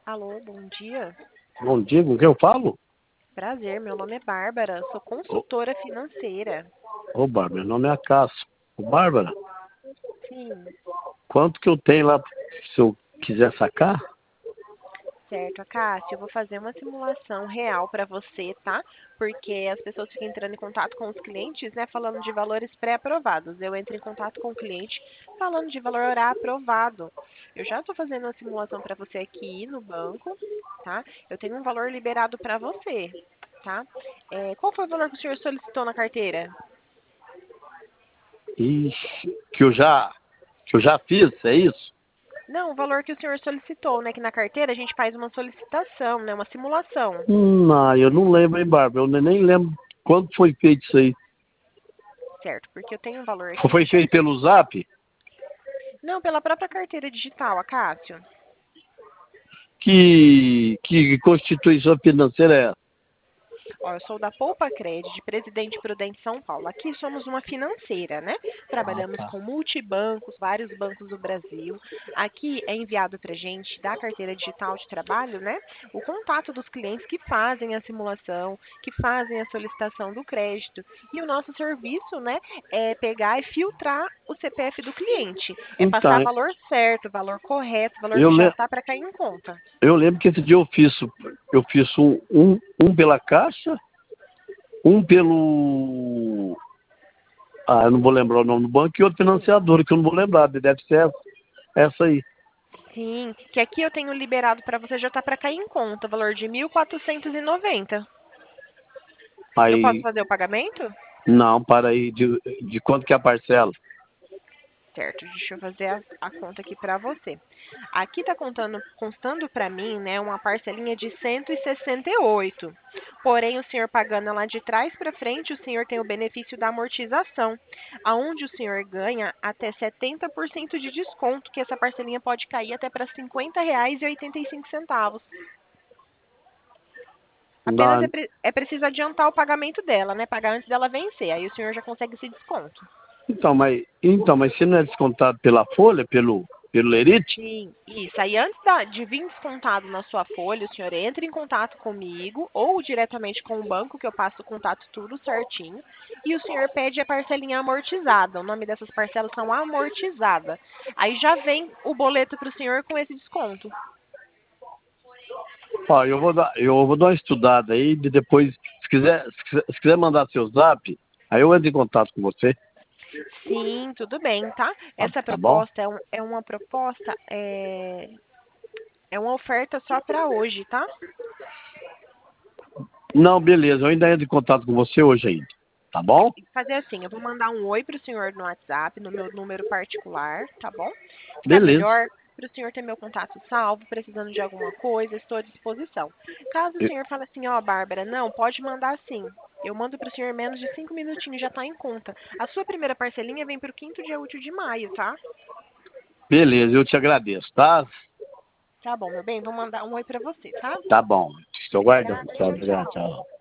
Alô, bom dia. Bom dia, com quem eu falo? Prazer, meu nome é Bárbara, sou Ô, consultora financeira. Bárbara, meu nome é Cássio. Ô, Bárbara, Sim, quanto que eu tenho lá se eu quiser sacar? certo. Cássia, eu vou fazer uma simulação real para você, tá? Porque as pessoas ficam entrando em contato com os clientes, né, falando de valores pré-aprovados. Eu entro em contato com o cliente falando de valor aprovado. Eu já estou fazendo uma simulação para você aqui no banco, tá? Eu tenho um valor liberado para você, tá? Qual foi o valor que o senhor solicitou na carteira? Ixi, que eu já fiz, é isso? Não, o valor que o senhor solicitou, né? Que na carteira a gente faz uma solicitação, né? Uma simulação. Não, eu não lembro, hein, Bárbara? Eu nem lembro quando foi feito isso aí. Certo, porque eu tenho um valor aqui Foi que já. feito pelo Zap? Não, pela própria carteira digital, Acácio. Que constituição financeira é essa? Ó, eu sou da Poupa Cred, de Presidente Prudente São Paulo. Aqui somos uma financeira, né? Ah, Trabalhamos tá. com multibancos, vários bancos do Brasil. Aqui é enviado para gente da carteira digital de trabalho, né? O contato dos clientes que fazem a simulação, que fazem a solicitação do crédito. E o nosso serviço, né, é pegar e filtrar o CPF do cliente. É passar Então, valor certo, valor correto, valor eu, que já le- está para cair em conta. eu lembro que esse dia eu fiz um pela Caixa, um pelo. Ah, eu não vou lembrar o nome do banco, e outro financiador, que eu não vou lembrar, deve ser essa aí. Sim, que aqui eu tenho liberado para você já tá para cair em conta, o valor de 1.490. Eu posso Aí, fazer o pagamento? não, para aí, de quanto que é a parcela? Certo, deixa eu fazer a conta aqui para você. Aqui está constando para mim, né, uma parcelinha de 168. Porém, o senhor pagando lá de trás para frente, o senhor tem o benefício da amortização, aonde o senhor ganha até 70% de desconto, que essa parcelinha pode cair até para R$ 50,85. Apenas Não, é preciso adiantar o pagamento dela, né? Pagar antes dela vencer. Aí o senhor já consegue esse desconto. então, mas se não é descontado pela folha, pelo Lerite? Sim, isso. Aí antes de vir descontado na sua folha, o senhor entra em contato comigo ou diretamente com o banco, que eu passo o contato tudo certinho. E o senhor pede a parcelinha amortizada. O nome dessas parcelas são amortizada. Aí já vem o boleto para o senhor com esse desconto. Ó, eu vou dar uma estudada aí, depois, se quiser mandar seu zap, aí eu entro em contato com você, Sim, tudo bem, tá? Essa tá bom? proposta é uma proposta, é uma oferta só para hoje, tá? Não, beleza, eu ainda entro em contato com você hoje ainda, tá bom? Fazer assim, eu vou mandar um oi pro senhor no WhatsApp, no meu número particular, tá bom? Fica Beleza. melhor para o senhor ter meu contato salvo, precisando de alguma coisa, estou à disposição. Caso o Eu- senhor fale assim, ó, Bárbara, não, pode mandar sim. Eu mando para o senhor menos de 5 minutinhos, já está em conta. A sua primeira parcelinha vem para o quinto dia útil de maio, tá? Beleza, eu te agradeço, tá? Tá bom, meu bem, vou mandar um oi para você, tá? Tá bom, estou guardando. Obrigada, Tchau, tchau, obrigado, tchau. tchau.